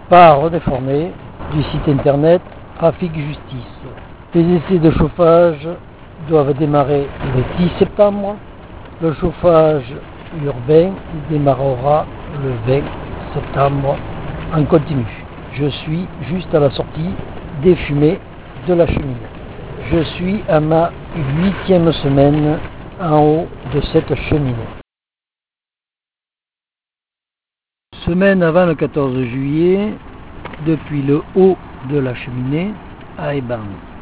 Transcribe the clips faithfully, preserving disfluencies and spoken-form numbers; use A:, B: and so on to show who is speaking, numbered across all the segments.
A: Part redéformée du site internet Trafic Justice. Les essais de chauffage doivent démarrer le dix septembre. Le chauffage urbain démarrera le vingt septembre en continu. Je suis juste à la sortie des fumées de la cheminée. Je suis à ma huitième semaine en haut de cette cheminée. Semaine avant le quatorze juillet, depuis le haut de la cheminée à Eban.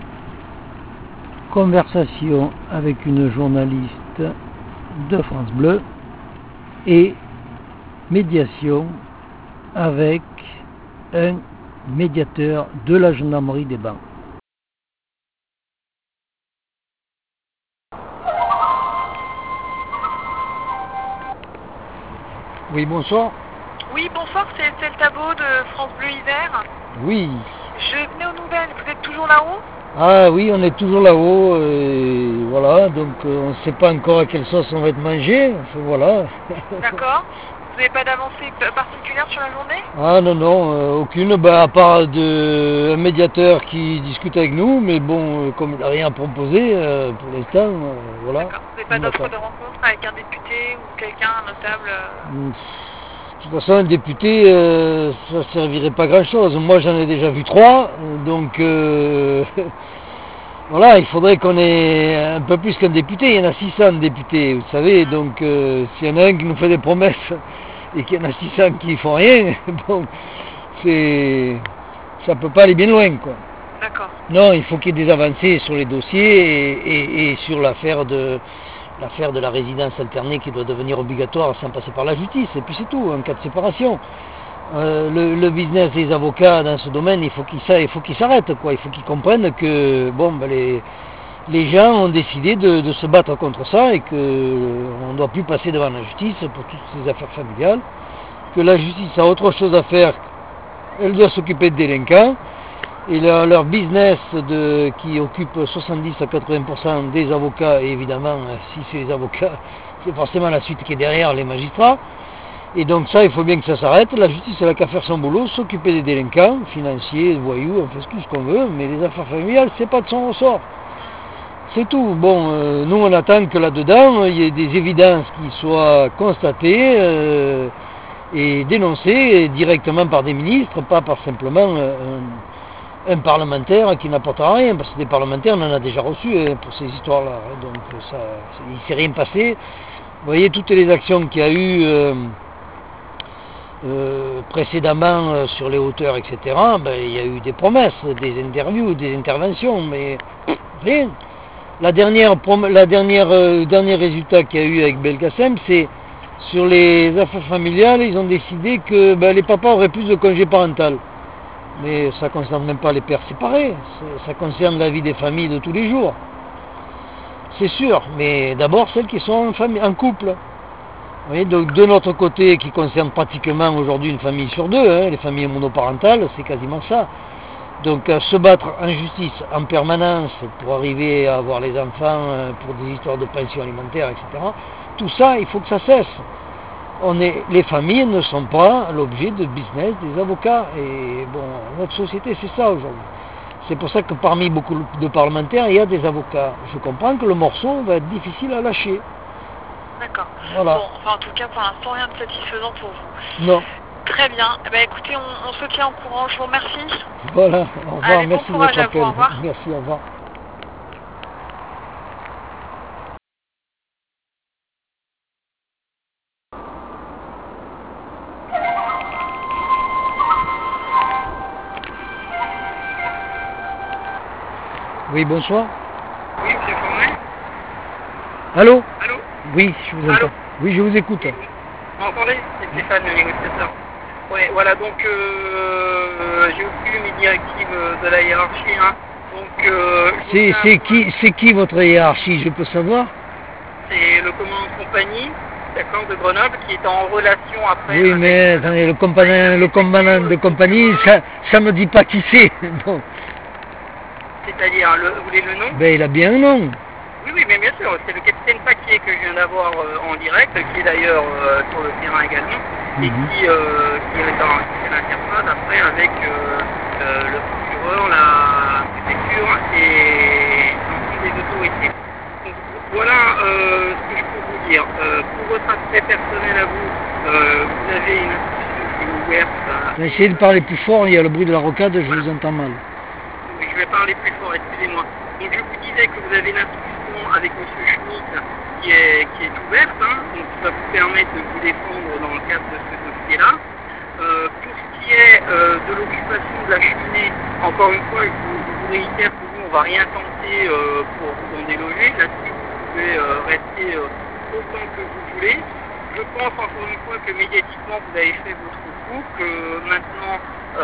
A: Conversation avec une journaliste de France Bleu et médiation avec un médiateur de la gendarmerie d'Eban. Oui, bonsoir.
B: Oui, bonsoir, c'est Estelle Tabot de France Bleu Hiver.
A: Oui.
B: Je venais aux nouvelles, vous êtes toujours là-haut?
A: Ah oui, on est toujours là-haut, et voilà, donc euh, on ne sait pas encore à quelle sauce on va être mangé, enfin, voilà.
B: D'accord. Vous n'avez pas d'avancée particulière sur la journée?
A: Ah non, non, euh, aucune, bah, à part de, un médiateur qui discute avec nous, mais bon, euh, comme il n'a rien à proposer, euh, pour l'instant, euh, voilà.
B: D'accord. Vous n'avez pas d'offre de rencontre avec un député ou quelqu'un, un notable? euh...
A: De toute façon, un député, euh, ça ne servirait pas grand-chose. Moi, j'en ai déjà vu trois, donc euh, voilà, il faudrait qu'on ait un peu plus qu'un député. Il y en a six cents députés, vous savez, donc euh, s'il y en a un qui nous fait des promesses et qu'il y en a six cents qui ne font rien, bon, c'est, ça ne peut pas aller bien loin, quoi.
B: D'accord.
A: Non, il faut qu'il y ait des avancées sur les dossiers et, et, et sur l'affaire de... l'affaire de la résidence alternée qui doit devenir obligatoire sans passer par la justice, et puis c'est tout, en cas de séparation. Euh, le, le business des avocats dans ce domaine, il faut qu'ils qu s'arrêtent, quoi. Il faut qu'ils comprennent que bon, ben les, les gens ont décidé de, de se battre contre ça et qu'on ne doit plus passer devant la justice pour toutes ces affaires familiales, que la justice a autre chose à faire, elle doit s'occuper de délinquants. Et leur, leur business de, qui occupe soixante-dix à quatre-vingts pour cent des avocats, et évidemment, si c'est les avocats, c'est forcément la suite qui est derrière, les magistrats. Et donc ça, il faut bien que ça s'arrête. La justice, elle n'a qu'à faire son boulot, s'occuper des délinquants, financiers, voyous, on fait tout ce qu'on veut, mais les affaires familiales, c'est pas de son ressort. C'est tout. Bon, euh, nous, on attend que là-dedans, il y ait des évidences qui soient constatées euh, et dénoncées directement par des ministres, pas par simplement... Euh, un parlementaire qui n'apportera rien, parce que des parlementaires, on en a déjà reçu hein, pour ces histoires-là. Donc ça, il ne s'est rien passé. Vous voyez, toutes les actions qu'il y a eu euh, euh, précédemment euh, sur les hauteurs, et cetera, ben, il y a eu des promesses, des interviews, des interventions, mais pff, rien. La dernière, la dernière, euh, dernier résultat qu'il y a eu avec Belkacem, c'est sur les affaires familiales, ils ont décidé que ben, les papas auraient plus de congés parentaux. Mais ça ne concerne même pas les pères séparés, ça concerne la vie des familles de tous les jours. C'est sûr, mais d'abord celles qui sont en, famille, en couple. Vous voyez, donc de notre côté, qui concerne pratiquement aujourd'hui une famille sur deux, hein, les familles monoparentales, c'est quasiment ça. Donc à se battre en justice en permanence pour arriver à avoir les enfants, pour des histoires de pension alimentaire, et cetera. Tout ça, il faut que ça cesse. On est, les familles ne sont pas l'objet de business des avocats. Et bon, notre société, c'est ça aujourd'hui. C'est pour ça que parmi beaucoup de parlementaires, il y a des avocats. Je comprends que le morceau va être difficile à lâcher.
B: D'accord.
A: Voilà.
B: Bon, enfin, en tout cas, pour l'instant, rien de satisfaisant pour vous.
A: Non.
B: Très bien. Eh bien, écoutez, on, on se tient au courant. Je vous remercie.
A: Voilà. Au revoir.
B: Allez,
A: merci
B: bon
A: de votre
B: courage à
A: appel.
B: vous. Au revoir.
A: Merci. Au revoir. Oui, bonsoir.
B: Oui, monsieur Fornet.
A: Allô?
B: Allô?
A: Oui, je vous entends. Oui, je vous écoute.
B: Vous m'entendez? C'est Stéphane, le négociateur. Oui, voilà, donc euh, j'ai obtenu mes directives de la hiérarchie. Hein. Donc, euh,
A: c'est, c'est, qui, c'est qui votre hiérarchie, je peux savoir?
B: C'est le commandant de compagnie, d'accord, de Grenoble, qui est en relation après...
A: Oui, mais attendez, le commandant, le commandant de compagnie, ça ne me dit pas qui c'est. Bon.
B: C'est-à-dire, le, vous voulez le nom?
A: Ben, il a bien un nom.
B: Oui, oui, mais bien sûr, c'est le capitaine Paquier que je viens d'avoir euh, en direct, qui est d'ailleurs euh, sur le terrain également. et qui, euh, qui est dans qui fait l'interface après avec euh, euh, le procureur, la préfecture et l'ensemble des autorités. Donc, voilà euh, ce que je peux vous dire. Euh, pour votre aspect personnel à vous, euh, vous avez une institution qui est ouverte.
A: Euh, Essayez de parler plus fort, il y a le bruit de la rocade, je voilà. Vous entends mal.
B: Je vais parler plus fort, excusez-moi. Donc je vous disais que vous avez une institution avec M. Schmitt qui est, qui est ouverte, hein, donc qui va vous permettre de vous défendre dans le cadre de ce dossier-là. Euh, pour ce qui est euh, de l'occupation de la cheminée, encore une fois, je vous, je vous réitère que nous, on ne va rien tenter euh, pour vous en déloger. Là-dessus, vous pouvez euh, rester euh, autant que vous voulez. Je pense encore une fois que médiatiquement, vous avez fait votre coup, que maintenant,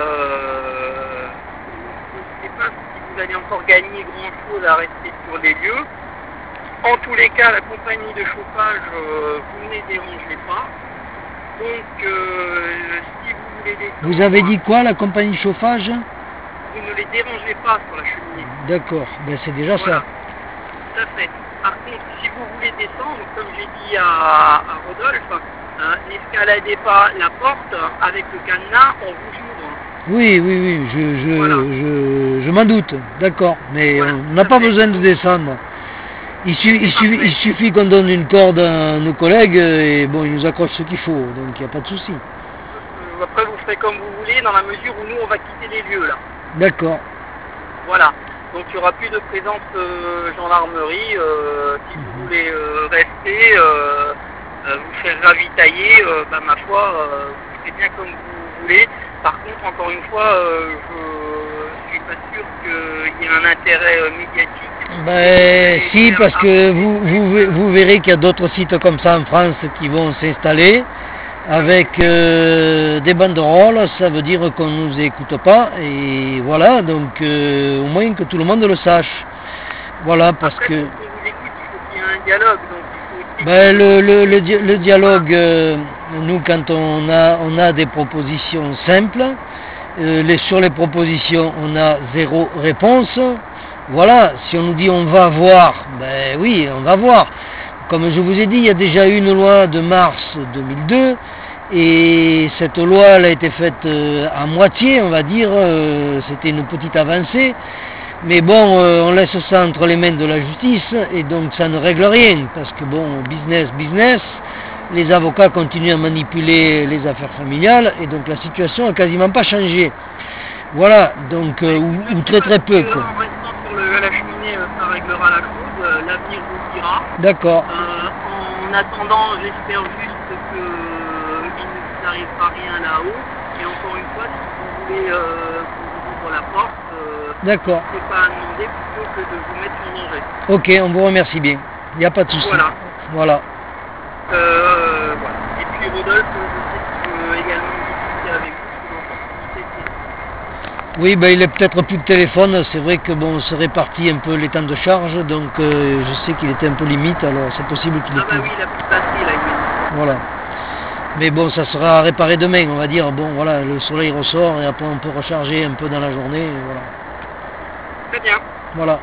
B: euh, je ne sais pas si vous allez encore gagner grand-chose à rester sur les lieux. En tous les cas, la compagnie de chauffage, euh, vous ne les dérangez pas. Donc, euh, si vous voulez des...
A: Vous avez dit quoi, la compagnie de chauffage?
B: Vous ne les dérangez pas sur la cheminée.
A: D'accord, ben c'est déjà voilà. Ça.
B: Tout à fait. Par contre, si vous voulez descendre, comme j'ai dit à, à Rodolphe, euh, n'escaladez pas la porte avec le cadenas, on vous ouvre.
A: Oui, oui, oui, je, je, voilà. je, je m'en doute, d'accord, mais voilà, on n'a pas fait. besoin de descendre. Il, su, il, suffit, il suffit qu'on donne une corde à nos collègues et bon, ils nous accrochent ce qu'il faut, donc il n'y a pas de souci.
B: Euh, après, vous ferez comme vous voulez, dans la mesure où nous, on va quitter les lieux, là.
A: D'accord.
B: Voilà, donc il n'y aura plus de présence euh, gendarmerie. Euh, si mmh. vous voulez euh, rester, euh, euh, vous faire ravitailler, euh, bah, ma foi, euh, vous ferez bien comme vous voulez. Par contre, encore une fois, euh, je ne suis pas sûr qu'il y ait un intérêt euh, médiatique.
A: Ben si, parce que vous, vous, vous verrez qu'il y a d'autres sites comme ça en France qui vont s'installer avec euh, des banderoles, ça veut dire qu'on ne nous écoute pas, et voilà, donc euh, au moins que tout le monde le sache. Voilà, parce
B: Après,
A: que...
B: Pour qu'on vous écoute, il faut qu'il y ait un dialogue, donc il faut aussi...
A: Ben, le, le, le, di le dialogue, euh, nous quand on a, on a des propositions simples, euh, les, sur les propositions on a zéro réponse. Voilà, si on nous dit on va voir, ben oui, on va voir. Comme je vous ai dit, il y a déjà eu une loi de mars deux mille deux, et cette loi elle a été faite euh, à moitié, on va dire, euh, c'était une petite avancée. Mais bon, euh, on laisse ça entre les mains de la justice, et donc ça ne règle rien, parce que bon, business, business, les avocats continuent à manipuler les affaires familiales, et donc la situation n'a quasiment pas changé. Voilà, donc, euh, ou, ou très très peu, quoi.
B: Le, la cheminée, ça réglera la chose, l'avenir vous dira.
A: D'accord.
B: Euh, en attendant, j'espère juste qu'il ne vous arrivera rien là-haut. Et encore une fois, si vous voulez euh, qu'on vous ouvre la porte, euh,
A: d'accord.
B: C'est pas à demander plutôt que de vous mettre en danger.
A: Ok, on vous remercie bien. Il n'y a pas de souci.
B: Voilà.
A: Voilà.
B: Euh, voilà. Et puis Rodolphe, je sais qu'il peut également discuter avec vous sur l'opportunité.
A: Oui, ben, il est peut-être plus de téléphone, c'est vrai que bon, on se répartit un peu les temps de charge, donc euh, je sais qu'il était un peu limite, alors c'est possible qu'il ait
B: Ah bah
A: plus.
B: oui, il a plus de batterie là, il
A: Voilà. Mais bon, ça sera réparé demain, on va dire, bon voilà, le soleil ressort et après on peut recharger un peu dans la journée, et voilà.
B: Très bien.
A: Voilà.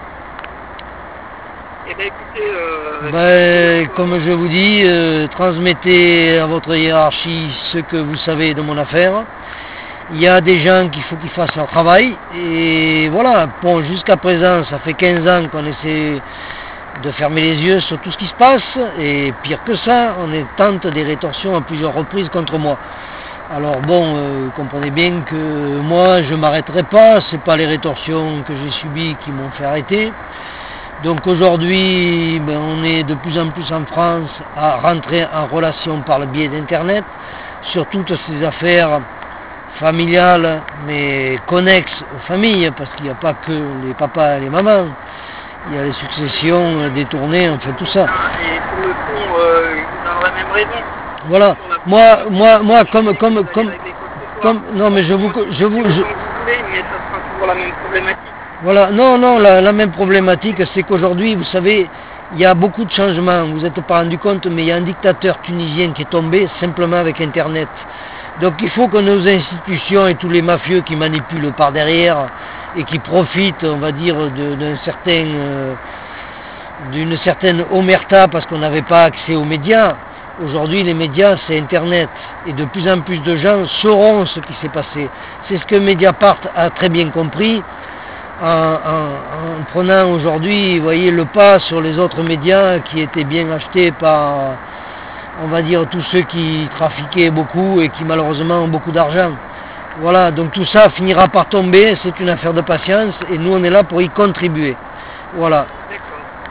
B: Eh bien écoutez... Euh,
A: ben, comme je vous dis, euh, transmettez à votre hiérarchie ce que vous savez de mon affaire. Il y a des gens qu'il faut qu'ils fassent leur travail, et voilà, bon, jusqu'à présent, ça fait quinze ans qu'on essaie de fermer les yeux sur tout ce qui se passe, et pire que ça, on est tente des rétorsions à plusieurs reprises contre moi. Alors bon, euh, vous comprenez bien que moi, je ne m'arrêterai pas, c'est pas les rétorsions que j'ai subies qui m'ont fait arrêter. Donc aujourd'hui, ben, on est de plus en plus en France à rentrer en relation par le biais d'Internet sur toutes ces affaires familiales, mais connexes aux familles, parce qu'il n'y a pas que les papas et les mamans, il y a les successions détournées, enfin tout ça.
B: Et pour le fond, euh, dans la même raison.
A: Voilà, moi, moi, moi, comme, comme, comme, comme, non mais je vous, je vous, je...
B: mais ça sera toujours la même problématique.
A: Voilà, non, non, la, la même problématique, c'est qu'aujourd'hui, vous savez, il y a beaucoup de changements, vous n'êtes pas rendu compte, mais il y a un dictateur tunisien qui est tombé simplement avec Internet. Donc il faut que nos institutions et tous les mafieux qui manipulent par derrière et qui profitent, on va dire, d'un certain, euh, d'une certaine omerta parce qu'on n'avait pas accès aux médias, Aujourd'hui, les médias, c'est Internet. Et de plus en plus de gens sauront ce qui s'est passé. C'est ce que Mediapart a très bien compris en, en, en prenant aujourd'hui, vous voyez, le pas sur les autres médias qui étaient bien achetés par, on va dire, tous ceux qui trafiquaient beaucoup et qui malheureusement ont beaucoup d'argent. Voilà, donc tout ça finira par tomber, c'est une affaire de patience et nous on est là pour y contribuer. Voilà.
B: D'accord.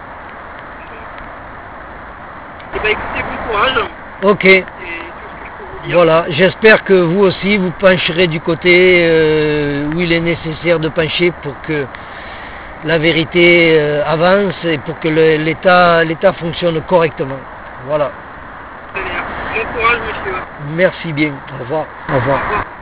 B: Eh bien écoutez, bon courage.
A: Ok.
B: C'est tout ce que je peux vous dire.
A: Voilà, j'espère que vous aussi vous pencherez du côté euh, où il est nécessaire de pencher pour que la vérité euh, avance et pour que le- l'État l'État fonctionne correctement. Voilà.
B: Très bien. Bon courage, monsieur.
A: Merci bien. Au revoir. Au revoir.
B: Au revoir.